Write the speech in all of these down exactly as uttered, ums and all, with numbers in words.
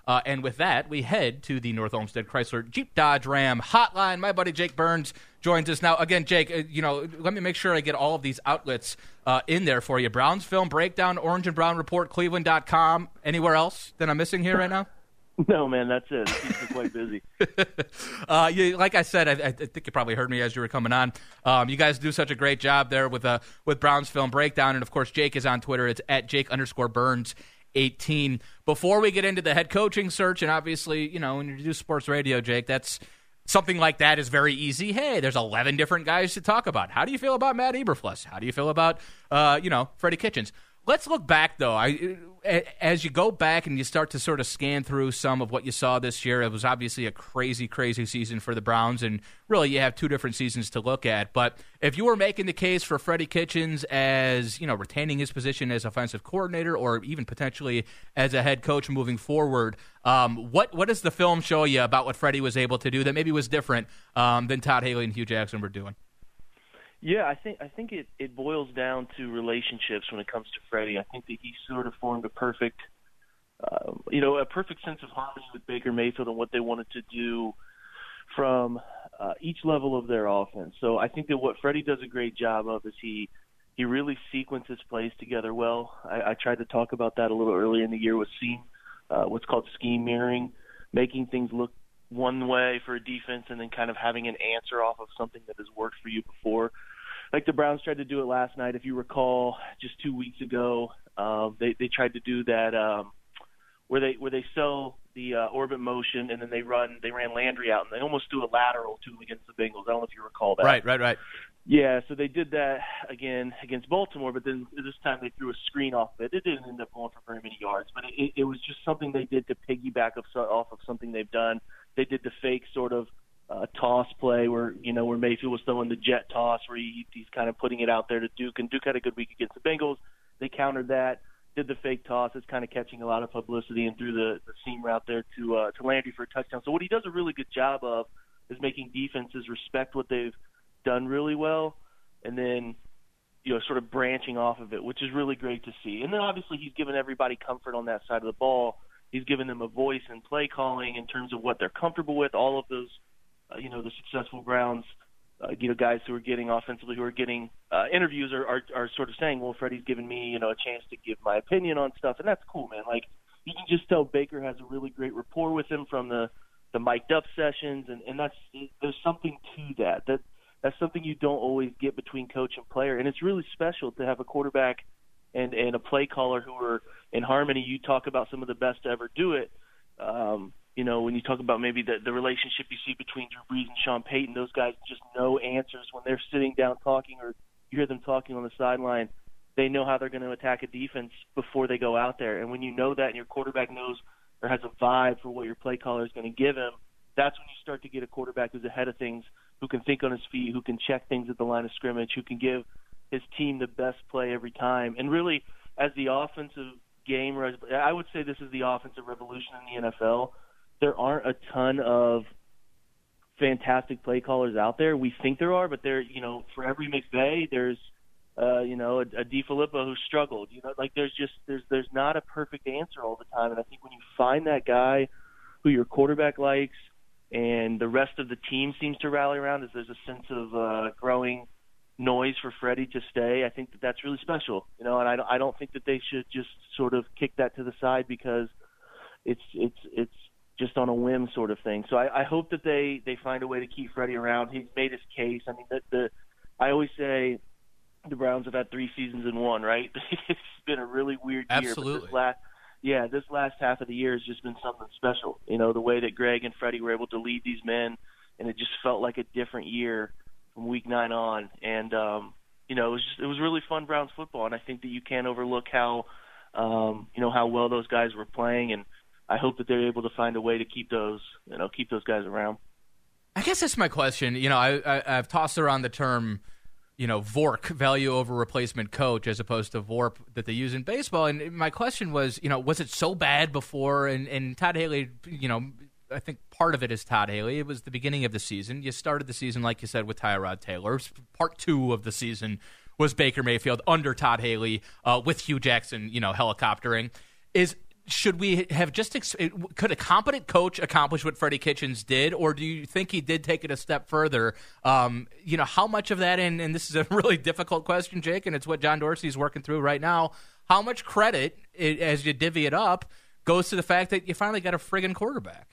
Uh, and with that, we head to the North Olmsted Chrysler Jeep Dodge Ram hotline. My buddy Jake Burns joins us now. Again, Jake, uh, you know, let me make sure I get all of these outlets uh, in there for you. Browns Film Breakdown, Orange and Brown Report, Cleveland dot com. Anywhere else that I'm missing here right now? No, man, that's it. It keeps me quite busy. uh, you, like I said, I, I think you probably heard me as you were coming on. Um, you guys do such a great job there with uh, with Browns Film Breakdown. And, of course, Jake is on Twitter. It's at Jake underscore Burns eighteen. Before we get into the head coaching search, and obviously, you know, when you do sports radio, Jake, that's something like that is very easy. Hey, there's eleven different guys to talk about. How do you feel about Matt Eberflus? How do you feel about, uh, you know, Freddie Kitchens? Let's look back, though. I, as you go back and you start to sort of scan through some of what you saw this year, it was obviously a crazy, crazy season for the Browns, and really you have two different seasons to look at. But if you were making the case for Freddie Kitchens as, you know, retaining his position as offensive coordinator or even potentially as a head coach moving forward, um, what what does the film show you about what Freddie was able to do that maybe was different um, than Todd Haley and Hugh Jackson were doing? Yeah, I think I think it, it boils down to relationships when it comes to Freddie. I think that he sort of formed a perfect, uh, you know, a perfect sense of harmony with Baker Mayfield and what they wanted to do from uh, each level of their offense. So I think that what Freddie does a great job of is he he really sequences plays together well. I, I tried to talk about that a little earlier in the year with scheme, uh, what's called scheme mirroring, making things look one way for a defense and then kind of having an answer off of something that has worked for you before. Like the Browns tried to do it last night. If you recall, just two weeks ago, um, they they tried to do that um, where they where they sell the uh, orbit motion and then they run they ran Landry out and they almost do a lateral too against the Bengals. I don't know if you recall that. Right, right, right. Yeah, so they did that again against Baltimore, but then this time they threw a screen off of it. It didn't end up going for very many yards, but it, it was just something they did to piggyback off of something they've done. They did the fake sort of uh, toss play where, you know, where Mayfield was throwing the jet toss where he, he's kind of putting it out there to Duke, and Duke had a good week against the Bengals. They countered that, did the fake toss. It's kind of catching a lot of publicity and threw the, the seam route there to uh, to Landry for a touchdown. So what he does a really good job of is making defenses respect what they've done really well, and then, you know, sort of branching off of it, which is really great to see. And then obviously he's given everybody comfort on that side of the ball. He's given them a voice in play calling in terms of what they're comfortable with. All of those, uh, you know, the successful Browns, uh, you know, guys who are getting offensively, who are getting uh, interviews are, are are sort of saying, well, Freddie's given me, you know, a chance to give my opinion on stuff, and that's cool, man. Like, you can just tell Baker has a really great rapport with him from the, the mic'd up sessions, and, and that's there's something to that. That that's something you don't always get between coach and player, and it's really special to have a quarterback and, and a play caller who are in harmony. You talk about some of the best to ever do it. Um, you know, when you talk about maybe the, the relationship you see between Drew Brees and Sean Payton, those guys just know answers when they're sitting down talking, or you hear them talking on the sideline. They know how they're going to attack a defense before they go out there. And when you know that and your quarterback knows or has a vibe for what your play caller is going to give him, that's when you start to get a quarterback who's ahead of things, who can think on his feet, who can check things at the line of scrimmage, who can give his team the best play every time. And really, as the offensive game, I would say this is the offensive revolution in the N F L. There aren't a ton of fantastic play callers out there. We think there are, but there, you know, for every McVay, there's, uh, you know, a, a DeFilippo who struggled. You know, like there's just there's there's not a perfect answer all the time. And I think when you find that guy who your quarterback likes and the rest of the team seems to rally around, is there's a sense of uh, growing noise for Freddie to stay. I think that that's really special, you know, and I don't, I don't think that they should just sort of kick that to the side because it's it's it's just on a whim sort of thing. So I, I hope that they, they find a way to keep Freddie around. He's made his case. I mean, the, the I always say the Browns have had three seasons in one, right? It's been a really weird year. Absolutely. But this last, yeah, this last half of the year has just been something special. You know, the way that Greg and Freddie were able to lead these men, and it just felt like a different year from week nine on. And, um, you know, it was just, it was really fun Browns football, and I think that you can't overlook how, um, you know, how well those guys were playing, and I hope that they're able to find a way to keep those, you know, keep those guys around. I guess that's my question. You know, I, I, I've tossed around the term, you know, V O R C, value over replacement coach, as opposed to V O R P that they use in baseball. And my question was, you know, was it so bad before? And, and Todd Haley, you know, I think part of it is Todd Haley. It was the beginning of the season. You started the season, like you said, with Tyrod Taylor. Part two of the season was Baker Mayfield under Todd Haley uh, with Hugh Jackson, you know, helicoptering. Is should we have just ex- could a competent coach accomplish what Freddie Kitchens did, or do you think he did take it a step further? Um, you know, how much of that, and, and this is a really difficult question, Jake, and it's what John Dorsey's working through right now, how much credit, it, as you divvy it up, goes to the fact that you finally got a friggin' quarterback?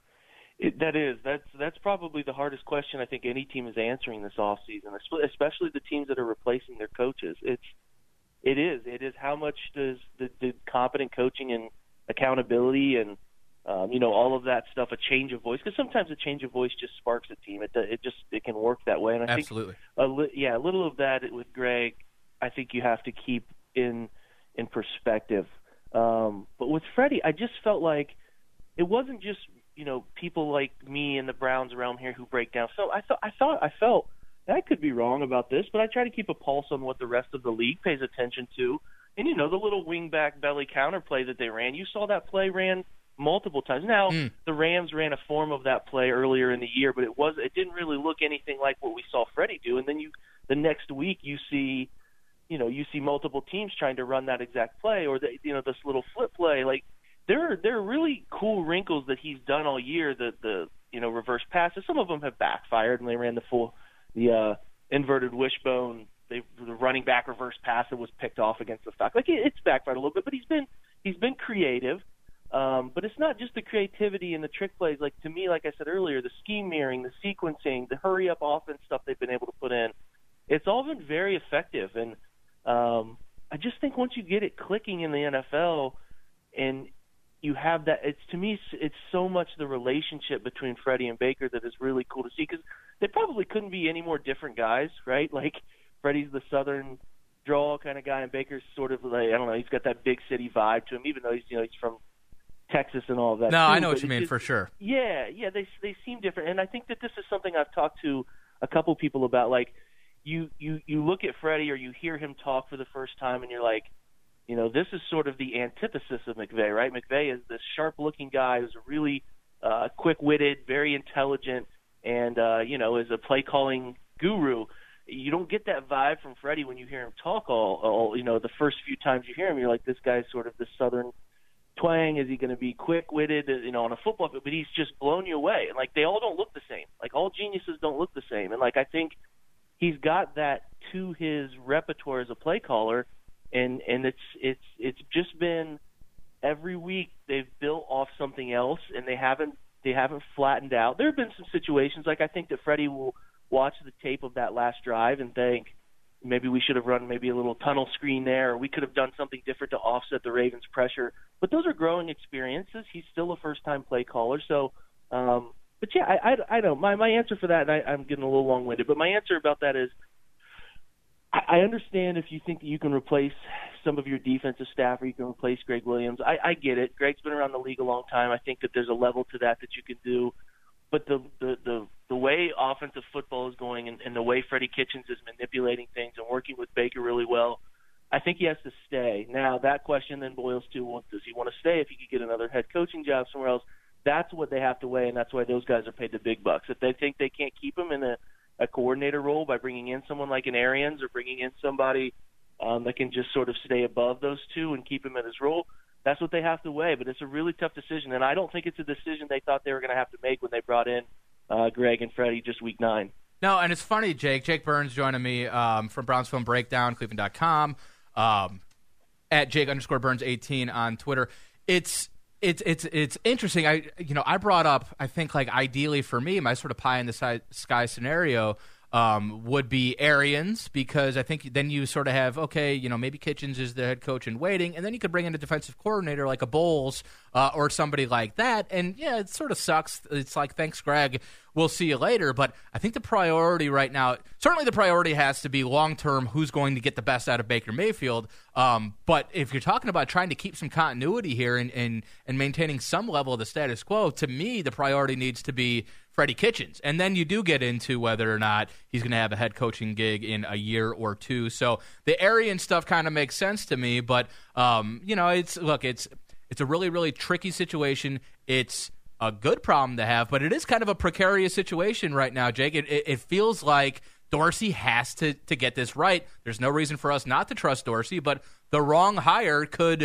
It, that is. That's that's probably the hardest question I think any team is answering this offseason, especially the teams that are replacing their coaches. It's It is. It is how much does the, the competent coaching and accountability and, um, you know, all of that stuff, a change of voice, because sometimes a change of voice just sparks a team. It it just it can work that way. And I Absolutely. think, a li- yeah, a little of that with Greg, I think you have to keep in in perspective. Um, but with Freddie, I just felt like it wasn't just, you know, people like me and the Browns around here who break down. So I thought I thought I felt. I could be wrong about this, but I try to keep a pulse on what the rest of the league pays attention to. And, you know, the little wingback belly counter play that they ran, you saw that play ran multiple times. Now, mm. the Rams ran a form of that play earlier in the year, but it was it didn't really look anything like what we saw Freddie do. And then you the next week you see, you know, you see multiple teams trying to run that exact play, or, the, you know, this little flip play. Like, there are, there are really cool wrinkles that he's done all year, the, the you know, reverse passes. Some of them have backfired, and they ran the full – the uh, inverted wishbone, they, the running back reverse pass that was picked off against the stock. Like, it, it's backfired a little bit, but he's been he's been creative. Um, but it's not just the creativity and the trick plays. Like, to me, like I said earlier, the scheme mirroring, the sequencing, the hurry-up offense stuff they've been able to put in, it's all been very effective. And um, I just think once you get it clicking in the N F L and you have that, it's to me, it's so much the relationship between Freddie and Baker that is really cool to see, because they probably couldn't be any more different guys, right? Like, Freddie's the Southern drawl kind of guy, and Baker's sort of like, I don't know, he's got that big city vibe to him, even though he's, you know, he's from Texas and all of that. No, too, I know what you mean, just, for sure. Yeah, yeah, they they seem different, and I think that this is something I've talked to a couple people about. Like, you you you look at Freddie or you hear him talk for the first time, and you're like, you know, this is sort of the antithesis of McVay, right? McVay is this sharp-looking guy who's a really uh, quick-witted, very intelligent, and, uh, you know, is a play-calling guru. You don't get that vibe from Freddie when you hear him talk all, all, you know, the first few times you hear him, you're like, this guy's sort of the Southern twang. Is he going to be quick-witted, you know, on a football field? But he's just blown you away. And, like, they all don't look the same. Like, all geniuses don't look the same. And, like, I think he's got that to his repertoire as a play caller. And and it's it's it's just been every week they've built off something else, and they haven't they haven't flattened out. There have been some situations, like I think that Freddie will watch the tape of that last drive and think maybe we should have run maybe a little tunnel screen there, or we could have done something different to offset the Ravens' pressure. But those are growing experiences. He's still a first-time play caller, so. Um, but yeah, I I, I don't. My my answer for that, and I, I'm getting a little long-winded, but my answer about that is, I understand if you think that you can replace some of your defensive staff or you can replace Greg Williams. I, I get it. Greg's been around the league a long time. I think that there's a level to that that you can do. But the the, the, the way offensive football is going, and, and the way Freddie Kitchens is manipulating things and working with Baker really well, I think he has to stay. Now, that question then boils to, well, does he want to stay if he could get another head coaching job somewhere else? That's what they have to weigh, and that's why those guys are paid the big bucks. If they think they can't keep him in a a coordinator role by bringing in someone like an Arians or bringing in somebody um, that can just sort of stay above those two and keep him in his role, that's what they have to weigh. But it's a really tough decision, and I don't think it's a decision they thought they were going to have to make when they brought in uh, Greg and Freddie just week nine. No, and it's funny, Jake. Jake Burns joining me um, from Browns Film Breakdown, Cleveland dot com, um, at Jake underscore Burns eighteen on Twitter. It's It's it's it's interesting. I you know I brought up, I think, like, ideally for me, my sort of pie in the sky scenario um, would be Arians, because I think then you sort of have, okay, you know, maybe Kitchens is the head coach in waiting, and then you could bring in a defensive coordinator like a Bowles uh, or somebody like that. And yeah, it sort of sucks. It's like, thanks, Greg, we'll see you later. But I think the priority right now, certainly the priority has to be long-term, who's going to get the best out of Baker Mayfield. Um, but if you're talking about trying to keep some continuity here and, and, and maintaining some level of the status quo, to me, the priority needs to be Freddie Kitchens. And then you do get into whether or not he's going to have a head coaching gig in a year or two. So the Arian stuff kind of makes sense to me. But, um, you know, it's look, it's it's a really, really tricky situation. It's a good problem to have, but it is kind of a precarious situation right now, Jake. It, it, it feels like Dorsey has to, to get this right. There's no reason for us not to trust Dorsey, but the wrong hire could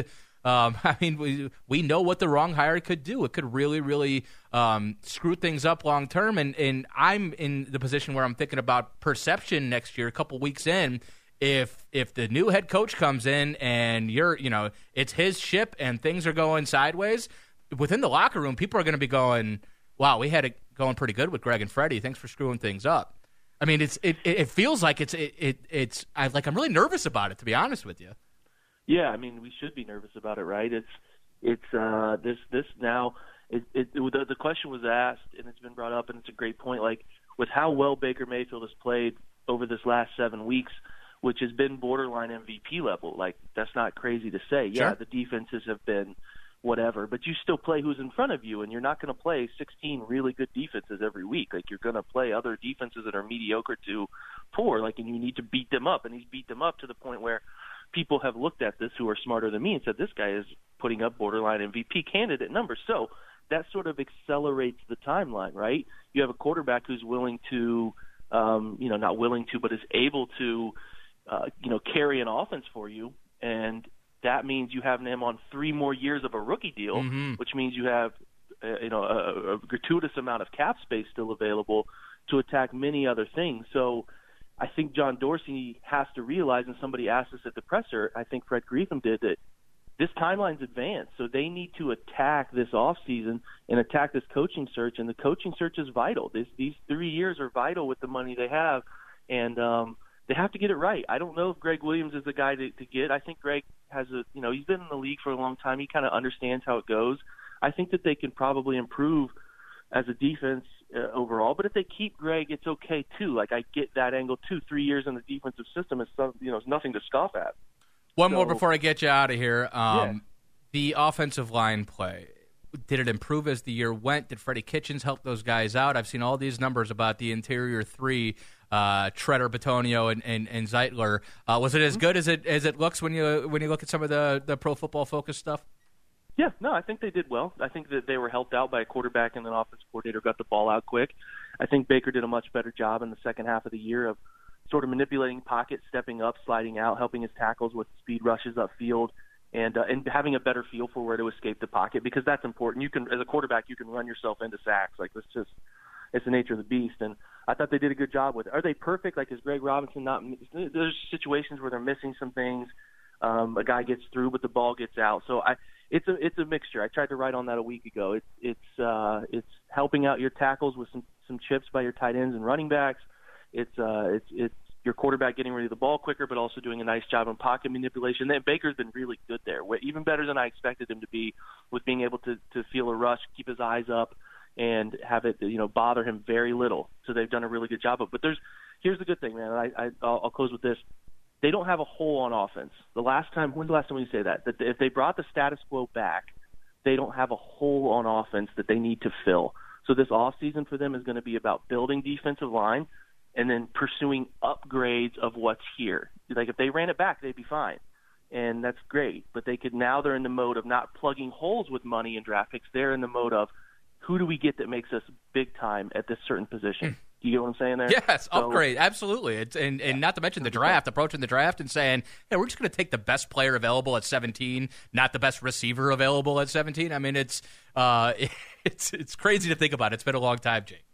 Um, I mean, we we know what the wrong hire could do. It could really, really um, screw things up long term. And, and I'm in the position where I'm thinking about perception next year, a couple weeks in. If if the new head coach comes in and you're, you know, it's his ship and things are going sideways, within the locker room, people are going to be going, wow, we had it going pretty good with Greg and Freddie. Thanks for screwing things up. I mean, it's it, it feels like it's it, it it's I like I'm really nervous about it, to be honest with you. Yeah, I mean, we should be nervous about it, right? It's it's uh, this this now. It, it, it the, the question was asked, and it's been brought up, and it's a great point. Like with how well Baker Mayfield has played over this last seven weeks, which has been borderline M V P level. Like that's not crazy to say. Yeah, sure. The defenses have been whatever, but you still play who's in front of you, and you're not going to play sixteen really good defenses every week. Like you're going to play other defenses that are mediocre to poor. Like, and you need to beat them up, and he's beat them up to the point where people have looked at this who are smarter than me and said, this guy is putting up borderline M V P candidate numbers. So that sort of accelerates the timeline, right? You have a quarterback who's willing to, um, you know, not willing to, but is able to, uh, you know, carry an offense for you. And that means you have him on three more years of a rookie deal, mm-hmm. which means you have, uh, you know, a, a gratuitous amount of cap space still available to attack many other things. So I think John Dorsey has to realize, and somebody asked us at the presser, I think Fred Greetham did, that this timeline's advanced. So they need to attack this offseason and attack this coaching search, and the coaching search is vital. This, these three years are vital with the money they have, and um, they have to get it right. I don't know if Greg Williams is the guy to, to get. I think Greg has a, you know, he's been in the league for a long time. He kind of understands how it goes. I think that they can probably improve as a defense uh, overall. But if they keep Greg, it's okay too. Like I get that angle too. Three years in the defensive system is some, you know, it's nothing to scoff at. One so, more before I get you out of here. Um, yeah. The offensive line play. Did it improve as the year went? Did Freddie Kitchens help those guys out? I've seen all these numbers about the interior three, uh, Treader, Bitonio, and, and, and Zeitler. Uh, was it as good as it as it looks when you when you look at some of the, the Pro Football Focus stuff? Yeah, no, I think they did well. I think that they were helped out by a quarterback and an offensive coordinator got the ball out quick. I think Baker did a much better job in the second half of the year of sort of manipulating pockets, stepping up, sliding out, helping his tackles with speed rushes upfield, and uh, and having a better feel for where to escape the pocket, because that's important. You can, as a quarterback, you can run yourself into sacks. Like it's just, it's the nature of the beast. And I thought they did a good job with it. Are they perfect? Like is Greg Robinson not? There's situations where they're missing some things. Um, a guy gets through, but the ball gets out. So I, it's a it's a mixture. I tried to write on that a week ago. It's it's uh, it's helping out your tackles with some, some chips by your tight ends and running backs. It's uh, it's it's your quarterback getting rid of the ball quicker, but also doing a nice job in pocket manipulation. And Baker's been really good there, even better than I expected him to be, with being able to to feel a rush, keep his eyes up, and have it you know bother him very little. So they've done a really good job of. But there's here's the good thing, man. I, I I'll, I'll close with this. They don't have a hole on offense. The last time, when's the last time we say that? That if they brought the status quo back, they don't have a hole on offense that they need to fill. So this offseason for them is going to be about building defensive line and then pursuing upgrades of what's here. Like if they ran it back, they'd be fine. And that's great. But they could, now they're in the mode of not plugging holes with money and draft picks. They're in the mode of who do we get that makes us big time at this certain position? Do you get what I'm saying there? Yes, so, upgrade, absolutely. It's, and, and not to mention the draft, approaching the draft and saying, hey, we're just going to take the best player available at seventeen, not the best receiver available at seventeen. I mean, it's uh, it's it's crazy to think about. It's been a long time, Jake.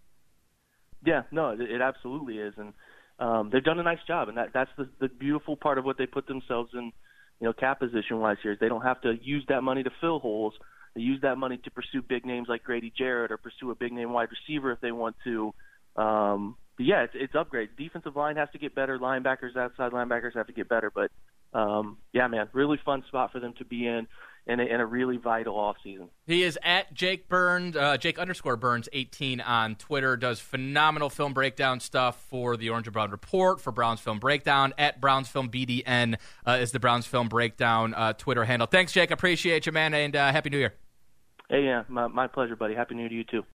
Yeah, no, it, it absolutely is. And um, they've done a nice job. And that, that's the, the beautiful part of what they put themselves in, you know, cap position-wise here, is they don't have to use that money to fill holes. They use that money to pursue big names like Grady Jarrett or pursue a big-name wide receiver if they want to. Um, but yeah, it's, it's upgrade. Defensive line has to get better. Linebackers, outside linebackers have to get better. But um, yeah, man, really fun spot for them to be in, in a, in a really vital offseason. He is at Jake Burns, uh, Jake underscore Burns eighteen on Twitter. Does phenomenal film breakdown stuff for the Orange and Brown Report, for Browns Film Breakdown. At Browns Film B D N uh, is the Browns Film Breakdown uh, Twitter handle. Thanks, Jake. Appreciate you, man, and uh, Happy New Year. Hey, yeah, my, my pleasure, buddy. Happy New Year to you too.